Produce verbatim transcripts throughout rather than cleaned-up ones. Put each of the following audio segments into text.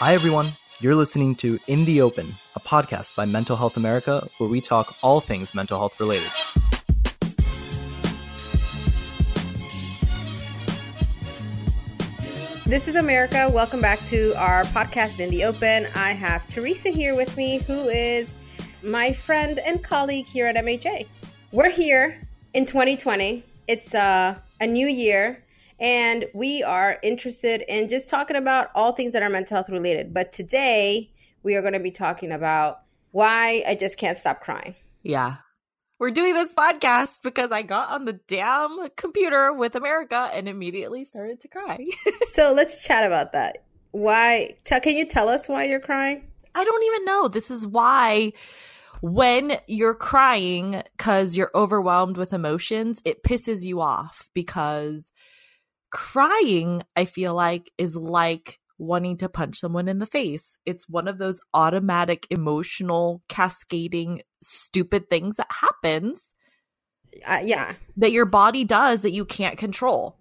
Hi, everyone. You're listening to In the Open, a podcast by Mental Health America, where we talk all things mental health related. This is America. Welcome back to our podcast, In the Open. I have Teresa here with me, who is my friend and colleague here at M H A. We're here in twenty twenty. It's uh, a new year. And we are interested in just talking about all things that are mental health related. But today we are going to be talking about why I just can't stop crying. Yeah. We're doing this podcast because I got on the damn computer with America and immediately started to cry. So let's chat about that. Why? T- can you tell us why you're crying? I don't even know. This is why when you're crying because you're overwhelmed with emotions, it pisses you off because crying, I feel like, is like wanting to punch someone in the face. It's one of those automatic, emotional, cascading, stupid things that happens. Uh, yeah. That your body does that you can't control.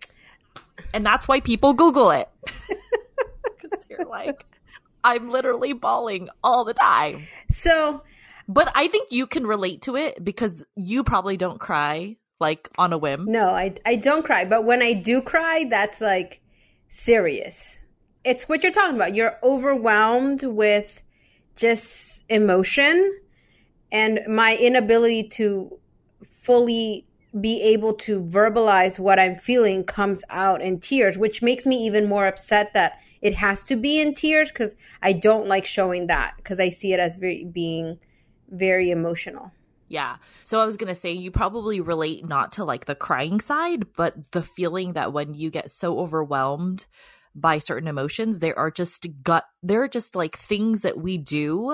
And that's why people Google it. Because they're like, I'm literally bawling all the time. So. But I think you can relate to it because you probably don't cry. Like on a whim? No, I, I don't cry. But when I do cry, that's like serious. It's what you're talking about. You're overwhelmed with just emotion, and my inability to fully be able to verbalize what I'm feeling comes out in tears, which makes me even more upset that it has to be in tears because I don't like showing that because I see it as very, being very emotional. Yeah. So I was going to say you probably relate not to like the crying side, but the feeling that when you get so overwhelmed by certain emotions, there are just gut, there are just like things that we do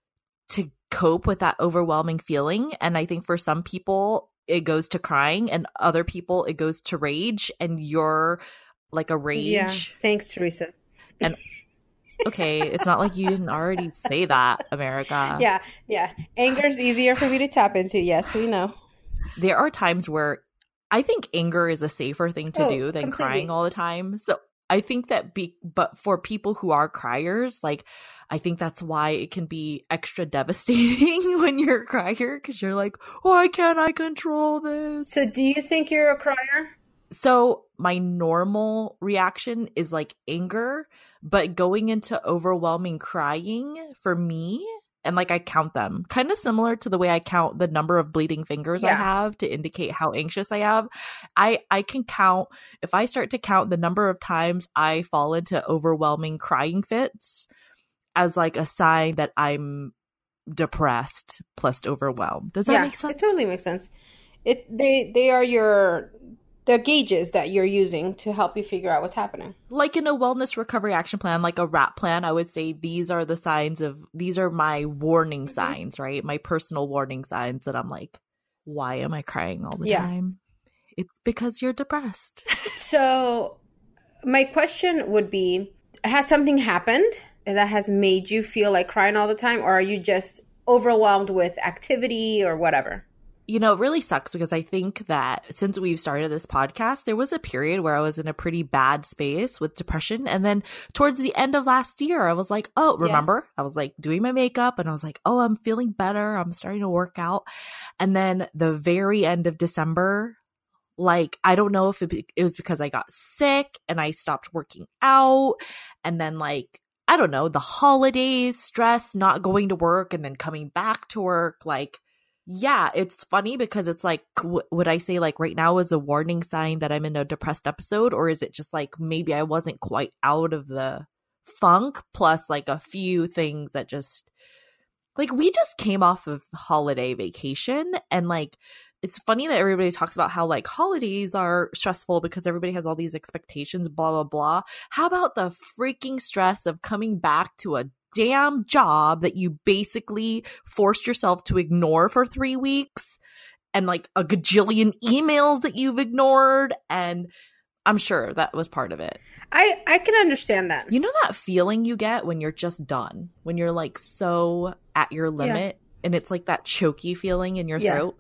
to cope with that overwhelming feeling. And I think for some people it goes to crying and other people it goes to rage, and you're like a rage. Yeah. Thanks, Teresa. And okay, it's not like you didn't already say that, America. Yeah, yeah. Anger is easier for me to tap into. Yes, we know. There are times where I think anger is a safer thing to oh, do than completely. Crying all the time. So I think that, be, but for people who are criers, like, I think that's why it can be extra devastating when you're a crier because you're like, why can't I control this? So do you think you're a crier? So my normal reaction is like anger, but going into overwhelming crying for me, and like I count them, kind of similar to the way I count the number of bleeding fingers yeah. I have to indicate how anxious I am. I, I can count, if I start to count the number of times I fall into overwhelming crying fits as like a sign that I'm depressed plus overwhelmed. Does that yeah, make sense? It totally makes sense. It they they are your the gauges that you're using to help you figure out what's happening. Like in a wellness recovery action plan, like a RAP plan, I would say these are the signs of, these are my warning mm-hmm. signs, right? My personal warning signs that I'm like, why am I crying all the yeah. time? It's because you're depressed. So my question would be, has something happened that has made you feel like crying all the time? Or are you just overwhelmed with activity or whatever? You know, it really sucks because I think that since we've started this podcast, there was a period where I was in a pretty bad space with depression. And then towards the end of last year, I was like, oh, remember? Yeah. I was like doing my makeup and I was like, oh, I'm feeling better. I'm starting to work out. And then the very end of December, like, I don't know if it, it was because I got sick and I stopped working out. And then like, I don't know, the holidays, stress, not going to work and then coming back to work, like, yeah, it's funny because it's like, w- would I say like right now is a warning sign that I'm in a depressed episode? Or is it just like maybe I wasn't quite out of the funk plus like a few things that just like we just came off of holiday vacation. And like, it's funny that everybody talks about how like holidays are stressful because everybody has all these expectations, blah, blah, blah. How about the freaking stress of coming back to a damn job that you basically forced yourself to ignore for three weeks and like a gajillion emails that you've ignored? And I'm sure that was part of it. I, I can understand that. You know that feeling you get when you're just done, when you're like so at your limit yeah. and it's like that choky feeling in your yeah. throat.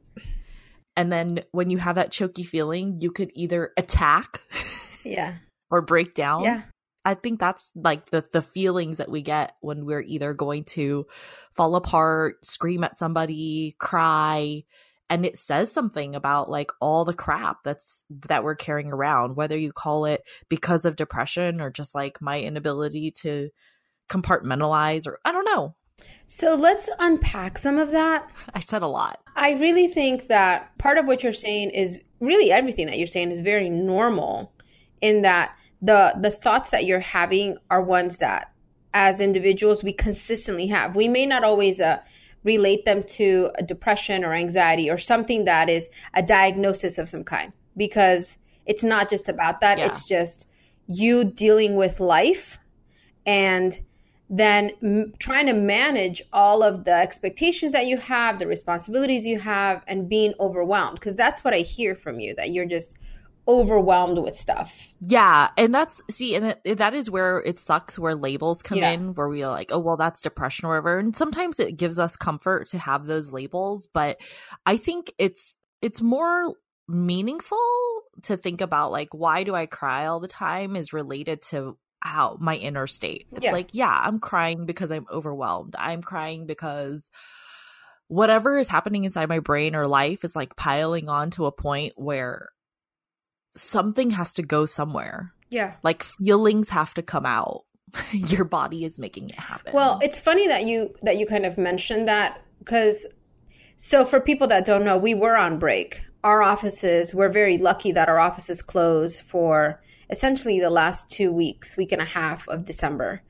And then when you have that choky feeling, you could either attack yeah. or break down. Yeah. I think that's like the the feelings that we get when we're either going to fall apart, scream at somebody, cry, and it says something about like all the crap that's that we're carrying around, whether you call it because of depression or just like my inability to compartmentalize, or I don't know. So let's unpack some of that. I said a lot. I really think that part of what you're saying is really everything that you're saying is very normal, in that the the thoughts that you're having are ones that as individuals we consistently have. We may not always uh, relate them to a depression or anxiety or something that is a diagnosis of some kind, because it's not just about that. Yeah. It's just you dealing with life and then m- trying to manage all of the expectations that you have, the responsibilities you have, and being overwhelmed. Because that's what I hear from you, that you're just overwhelmed with stuff. Yeah. And that's, see, and it, that is where it sucks, where labels come Yeah. in, where we're like, oh, well, that's depression or whatever. And sometimes it gives us comfort to have those labels. But I think it's it's more meaningful to think about, like, why do I cry all the time is related to how my inner state. It's Yeah. like, yeah, I'm crying because I'm overwhelmed. I'm crying because whatever is happening inside my brain or life is like piling on to a point where something has to go somewhere. Yeah. Like feelings have to come out. Your body is making it happen. Well, it's funny that you that you kind of mentioned that, because so for people that don't know, we were on break. Our offices, we're very lucky that our offices closed for essentially the last two weeks, week and a half of December.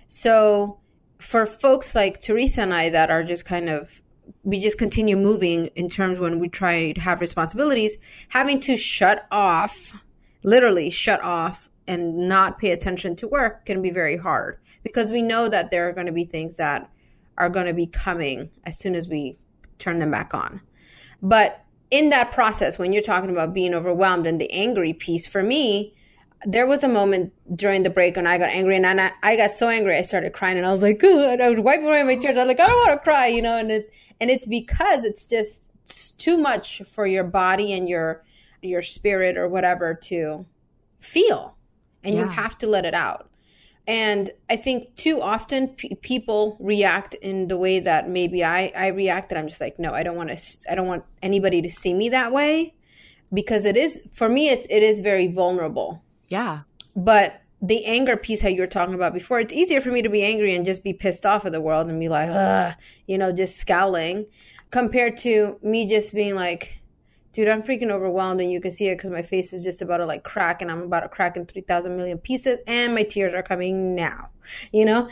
So for folks like Teresa and I that are just kind of, we just continue moving in terms when we try to have responsibilities, having to shut off, literally shut off and not pay attention to work can be very hard, because we know that there are going to be things that are going to be coming as soon as we turn them back on. But in that process, when you're talking about being overwhelmed and the angry piece, for me, there was a moment during the break when I got angry, and I, I got so angry I started crying, and I was like, "Good!" I was wiping away my tears. I was like, "I don't want to cry," you know. And it and it's because it's just it's too much for your body and your your spirit or whatever to feel, and Yeah. you have to let it out. And I think too often p- people react in the way that maybe I I reacted. I'm just like, no, I don't want to. I don't want anybody to see me that way, because it is, for me, it it is very vulnerable. yeah. But the anger piece that you were talking about before, it's easier for me to be angry and just be pissed off at the world and be like, ugh, you know, just scowling, compared to me just being like, dude, I'm freaking overwhelmed, and you can see it because my face is just about to like crack, and I'm about to crack in three thousand million pieces, and my tears are coming now, you know?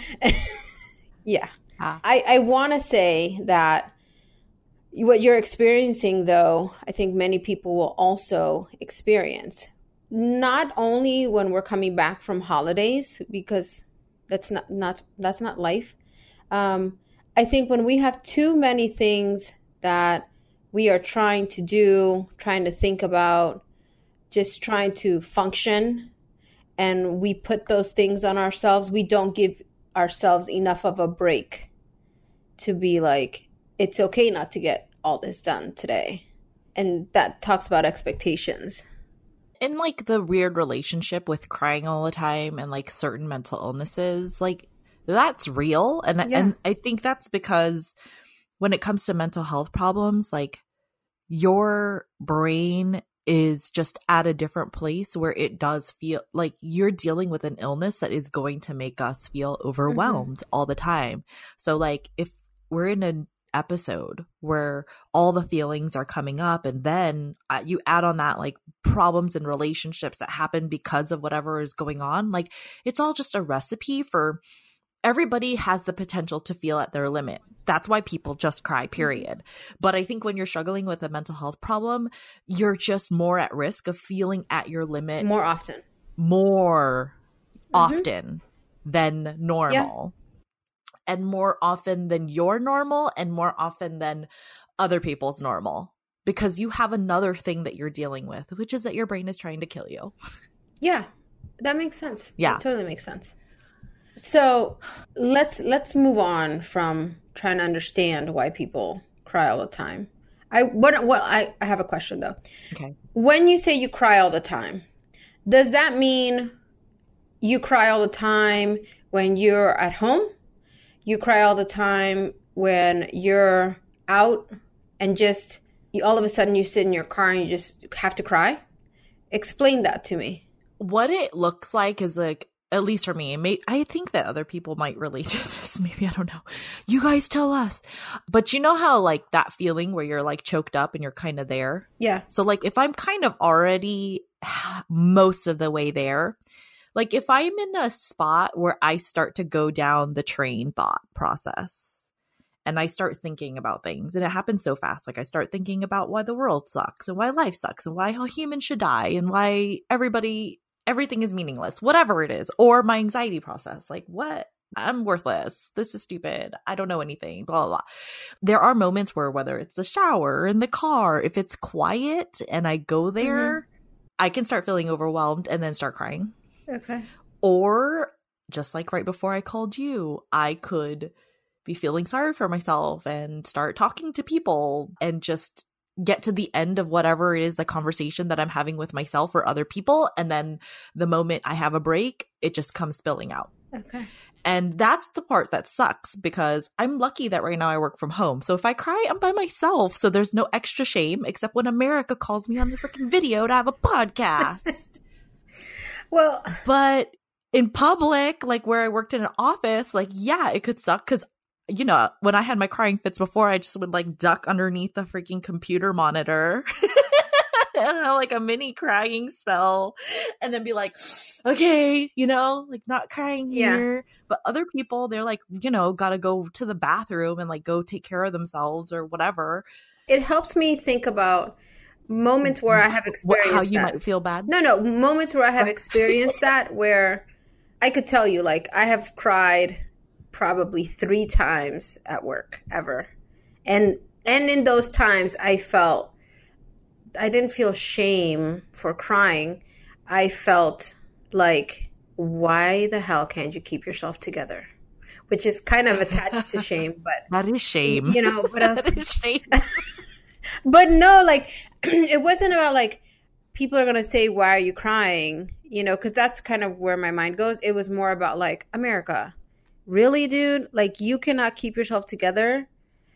Yeah. Ah. I, I want to say that what you're experiencing, though, I think many people will also experience. Not only when we're coming back from holidays, because that's not, not that's not life. Um, I think when we have too many things that we are trying to do, trying to think about, just trying to function, and we put those things on ourselves, we don't give ourselves enough of a break to be like, it's okay not to get all this done today. And that talks about expectations. In like the weird relationship with crying all the time and like certain mental illnesses, like that's real. And, Yeah. and I think that's because when it comes to mental health problems, like your brain is just at a different place where it does feel like you're dealing with an illness that is going to make us feel overwhelmed mm-hmm. all the time. So like if we're in an episode where all the feelings are coming up, and then uh, you add on that like problems and relationships that happen because of whatever is going on, like it's all just a recipe for everybody has the potential to feel at their limit. That's why people just cry, period. But I think when you're struggling with a mental health problem, you're just more at risk of feeling at your limit more often more mm-hmm. often than normal. Yeah. And more often than your normal, and more often than other people's normal, because you have another thing that you're dealing with, which is that your brain is trying to kill you. Yeah, that makes sense. Yeah, that totally makes sense. So let's let's move on from trying to understand why people cry all the time. I what well I, I have a question though. Okay. When you say you cry all the time, does that mean you cry all the time when you're at home. You cry all the time when you're out and just you, all of a sudden you sit in your car and you just have to cry. Explain that to me. What it looks like is like, at least for me, may, I think that other people might relate to this. Maybe, I don't know. You guys tell us. But you know how like that feeling where you're like choked up and you're kind of there? Yeah. So like if I'm kind of already most of the way there, like if I'm in a spot where I start to go down the train thought process and I start thinking about things, and it happens so fast. Like I start thinking about why the world sucks and why life sucks and why how humans should die and why everybody, everything is meaningless, whatever it is, or my anxiety process. Like what? I'm worthless. This is stupid. I don't know anything, blah, blah, blah. There are moments where whether it's the shower, in the car, if it's quiet and I go there, mm-hmm. I can start feeling overwhelmed and then start crying. Okay. Or just like right before I called you, I could be feeling sorry for myself and start talking to people and just get to the end of whatever it is, the conversation that I'm having with myself or other people. And then the moment I have a break, it just comes spilling out. Okay. And that's the part that sucks because I'm lucky that right now I work from home. So if I cry, I'm by myself. So there's no extra shame except when America calls me on the freaking video to have a podcast. Well, but in public, like where I worked in an office, like, yeah, it could suck because, you know, when I had my crying fits before, I just would like duck underneath the freaking computer monitor and have like a mini crying spell and then be like, okay, you know, like not crying here. Yeah. But other people, they're like, you know, got to go to the bathroom and like go take care of themselves or whatever. It helps me think about moments where I have experienced how you that. might feel bad. No, no, moments where I have experienced that where I could tell you, like, I have cried probably three times at work ever. And and in those times I felt, I didn't feel shame for crying. I felt like, why the hell can't you keep yourself together? Which is kind of attached to shame, but that is shame. You know, what else? That is shame. But no, like, it wasn't about like, people are going to say, why are you crying? You know, because that's kind of where my mind goes. It was more about like, America, really, dude? Like, you cannot keep yourself together?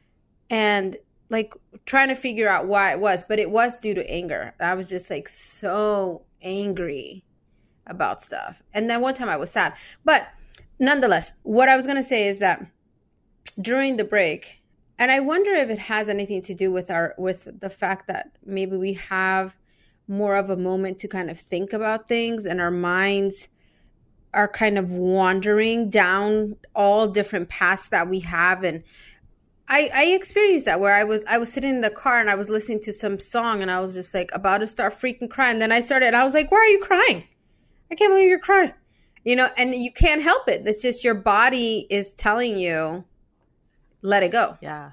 And like trying to figure out why it was, but it was due to anger. I was just like so angry about stuff. And then one time I was sad. But nonetheless, what I was going to say is that during the break, and I wonder if it has anything to do with our with the fact that maybe we have more of a moment to kind of think about things and our minds are kind of wandering down all different paths that we have. And I, I experienced that where I was I was sitting in the car and I was listening to some song and I was just like about to start freaking crying. And then I started, I was like, why are you crying? I can't believe you're crying. You know, and you can't help it. It's just your body is telling you, let it go. Yeah.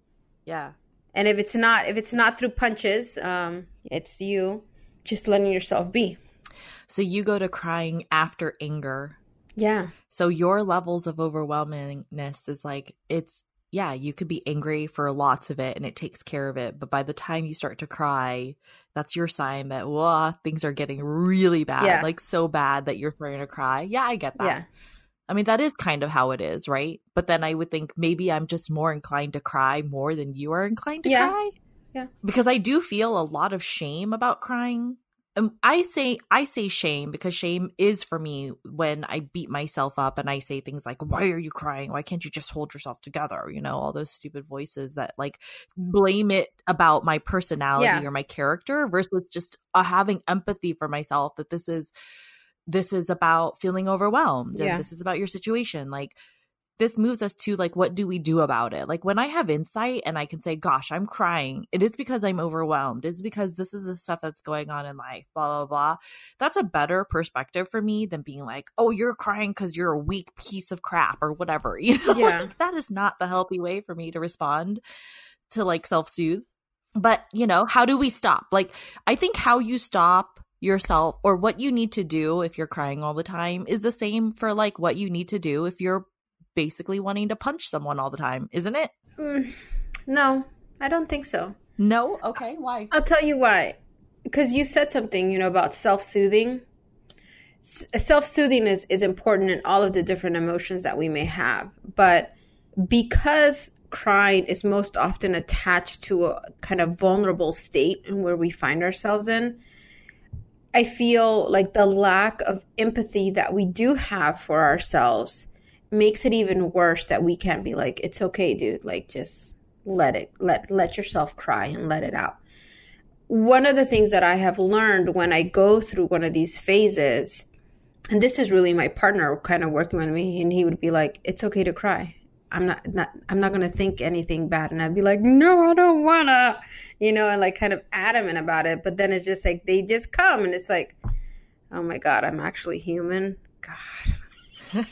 Yeah. And if it's not, if it's not through punches, um, it's you just letting yourself be. So you go to crying after anger. Yeah. So your levels of overwhelmingness is like, it's, yeah, you could be angry for lots of it and it takes care of it. But by the time you start to cry, that's your sign that, whoa, things are getting really bad. Yeah. Like so bad that you're starting to cry. Yeah, I get that. Yeah. I mean, that is kind of how it is, right? But then I would think maybe I'm just more inclined to cry more than you are inclined to yeah. cry. Yeah. Because I do feel a lot of shame about crying. And I say I say shame because shame is for me when I beat myself up and I say things like, why are you crying? Why can't you just hold yourself together? You know, all those stupid voices that like blame it about my personality yeah. or my character versus just uh, having empathy for myself that this is this is about feeling overwhelmed and yeah. this is about your situation. Like this moves us to like, what do we do about it? Like when I have insight and I can say, gosh, I'm crying. It is because I'm overwhelmed. It's because this is the stuff that's going on in life, blah, blah, blah. That's a better perspective for me than being like, oh, you're crying because you're a weak piece of crap or whatever. You know, yeah. like, that is not the healthy way for me to respond to like self-soothe. But, you know, how do we stop? Like, I think how you stop yourself or what you need to do if you're crying all the time is the same for like what you need to do if you're basically wanting to punch someone all the time, isn't it? Mm, no, I don't think so. No? Okay, why? I'll tell you why. Because you said something, you know, about self-soothing. self-soothing is, is important in all of the different emotions that we may have. But because crying is most often attached to a kind of vulnerable state in where we find ourselves in, I feel like the lack of empathy that we do have for ourselves makes it even worse that we can't be like, it's okay, dude. Like, just let it, let, let yourself cry and let it out. One of the things that I have learned when I go through one of these phases, and this is really my partner kind of working with me, and he would be like, it's okay to cry. I'm not, not I'm not going to think anything bad. And I'd be like, no, I don't want to, you know, and like kind of adamant about it. But then it's just like, they just come and it's like, oh my God, I'm actually human. God.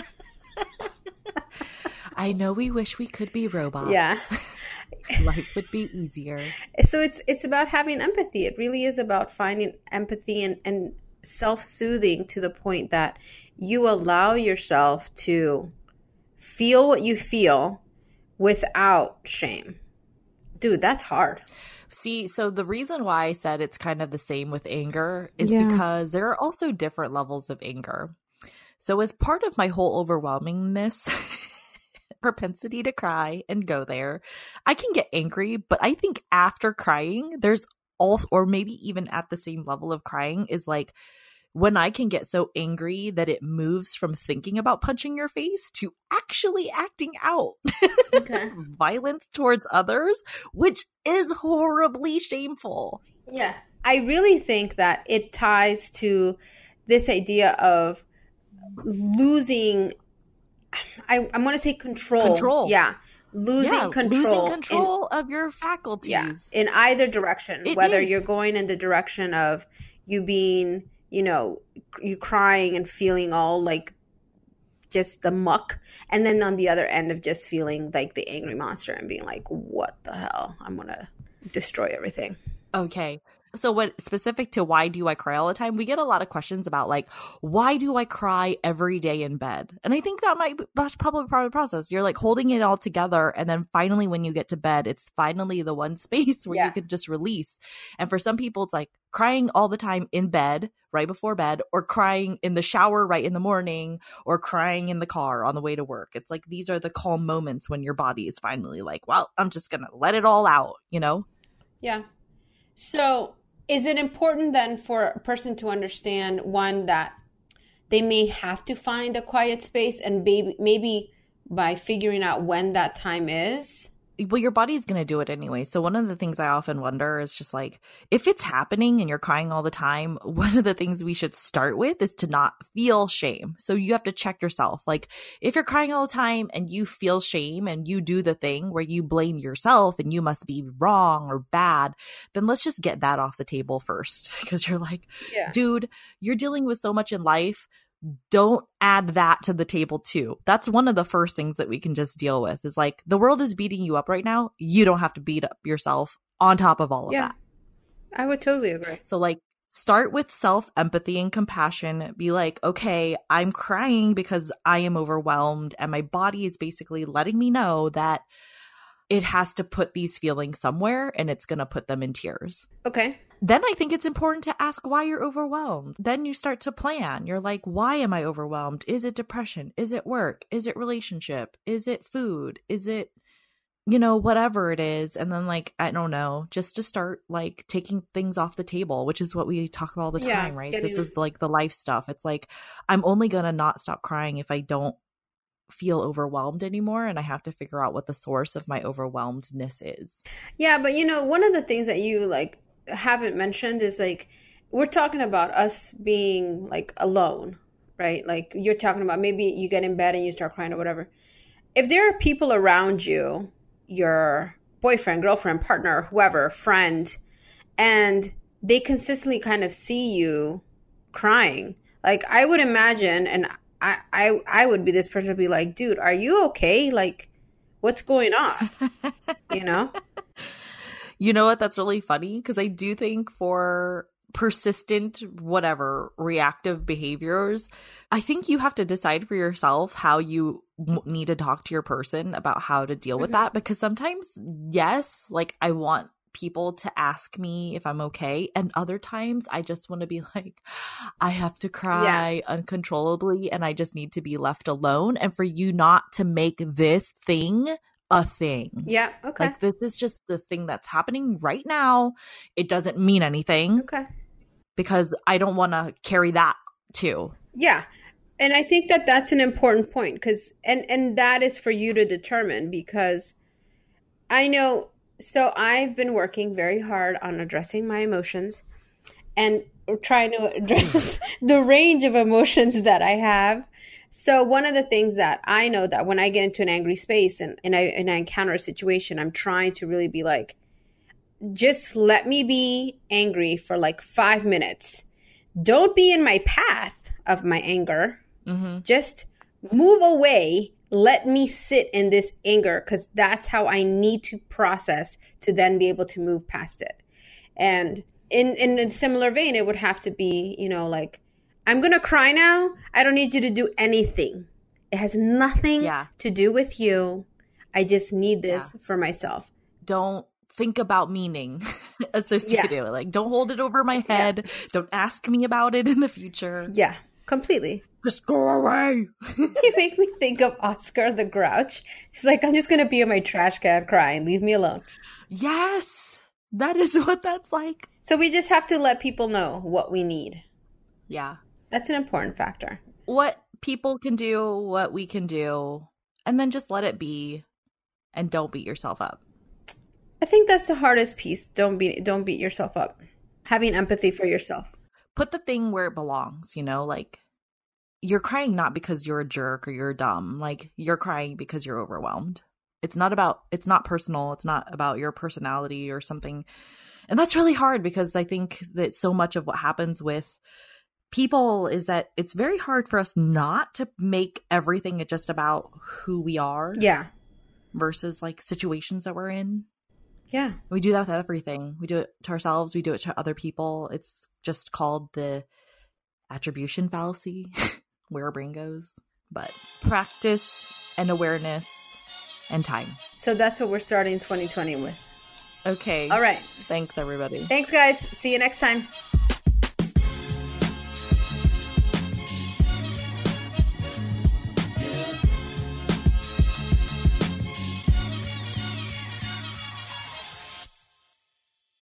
I know we wish we could be robots. Yeah. Life would be easier. So it's, it's about having empathy. It really is about finding empathy and, and self-soothing to the point that you allow yourself to feel what you feel without shame. Dude, that's hard. See, so the reason why I said it's kind of the same with anger is Yeah. because there are also different levels of anger. So as part of my whole overwhelmingness, propensity to cry and go there, I can get angry, but I think after crying, there's also, or maybe even at the same level of crying, is like when I can get so angry that it moves from thinking about punching your face to actually acting out Okay. violence towards others, which is horribly shameful. Yeah. I really think that it ties to this idea of losing, I, I'm going to say control. Control. Yeah. Losing yeah, control. Losing control in, of your faculties. Yeah. In either direction, It whether is. you're going in the direction of you being, you know, you crying and feeling all like just the muck. And then on the other end of just feeling like the angry monster and being like, what the hell? I'm going to destroy everything. Okay. So what specific to why do I cry all the time? We get a lot of questions about like, why do I cry every day in bed? And I think that might be, that's probably part of the process. You're like holding it all together. And then finally, when you get to bed, it's finally the one space where Yeah. you can just release. And for some people, it's like crying all the time in bed, right before bed, or crying in the shower right in the morning, or crying in the car on the way to work. It's like, these are the calm moments when your body is finally like, well, I'm just going to let it all out, you know? Yeah. So is it important then for a person to understand, one, that they may have to find a quiet space, and maybe, maybe by figuring out when that time is? Well, your body's going to do it anyway. So one of the things I often wonder is just like, if it's happening and you're crying all the time, one of the things we should start with is to not feel shame. So you have to check yourself. Like if you're crying all the time and you feel shame and you do the thing where you blame yourself and you must be wrong or bad, then let's just get that off the table first. Because you're like, Yeah. dude, you're dealing with so much in life. Don't add that to the table too. That's one of the first things that we can just deal with is like, the world is beating you up right now. You don't have to beat up yourself on top of all of Yeah. that. I would totally agree. So like, start with self-empathy and compassion. Be like, okay, I'm crying because I am overwhelmed and my body is basically letting me know that it has to put these feelings somewhere and it's going to put them in tears. Okay. Then I think it's important to ask why you're overwhelmed. Then you start to plan. You're like, why am I overwhelmed? Is it depression? Is it work? Is it relationship? Is it food? Is it, you know, whatever it is? And then like, I don't know, just to start like taking things off the table, which is what we talk about all the Yeah, time, right? getting- This is like the life stuff. It's like, I'm only going to not stop crying if I don't feel overwhelmed anymore, and I have to figure out what the source of my overwhelmedness is. Yeah, but you know, one of the things that you like haven't mentioned is like, we're talking about us being like alone, right? Like you're talking about maybe you get in bed and you start crying or whatever. If there are people around you, your boyfriend, girlfriend, partner, whoever, friend, and they consistently kind of see you crying, like I would imagine, and I, I, I would be this person to be like, dude, are you okay? Like, what's going on? You know? You know what? That's really funny because I do think for persistent, whatever, reactive behaviors, I think you have to decide for yourself how you w- need to talk to your person about how to deal with Mhm. that. Because sometimes, yes, like I want people to ask me if I'm okay. And other times I just want to be like, I have to cry yeah. uncontrollably and I just need to be left alone. And for you not to make this thing a thing. Yeah. Okay. Like this is just the thing that's happening right now. It doesn't mean anything. Okay. Because I don't want to carry that too. Yeah. And I think that that's an important point because, and, and that is for you to determine because I know, so I've been working very hard on addressing my emotions and trying to address the range of emotions that I have. So one of the things that I know that when I get into an angry space and, and I and I encounter a situation, I'm trying to really be like, just let me be angry for like five minutes. Don't be in my path of my anger. Mm-hmm. Just move away. Let me sit in this anger because that's how I need to process to then be able to move past it. And in, in a similar vein, it would have to be, you know, like, I'm going to cry now. I don't need you to do anything. It has nothing yeah. to do with you. I just need this yeah. for myself. Don't think about meaning associated yeah. with it. Like, don't hold it over my head. Yeah. Don't ask me about it in the future. Yeah, completely. Just go away. You make me think of Oscar the Grouch. He's like, I'm just going to be in my trash can crying. Leave me alone. Yes. That is what that's like. So we just have to let people know what we need. Yeah. That's an important factor. What people can do, what we can do, and then just let it be and don't beat yourself up. I think that's the hardest piece. Don't beat don't beat yourself up. Having empathy for yourself. Put the thing where it belongs, you know, like you're crying not because you're a jerk or you're dumb. Like you're crying because you're overwhelmed. It's not about, it's not personal. It's not about your personality or something. And that's really hard because I think that so much of what happens with people is that it's very hard for us not to make everything just about who we are. Yeah. Versus like situations that we're in. Yeah. We do that with everything. We do it to ourselves. We do it to other people. It's just called the attribution fallacy, where our brain goes. But practice and awareness and time. So that's what we're starting twenty twenty with. Okay. All right. Thanks, everybody. Thanks, guys. See you next time.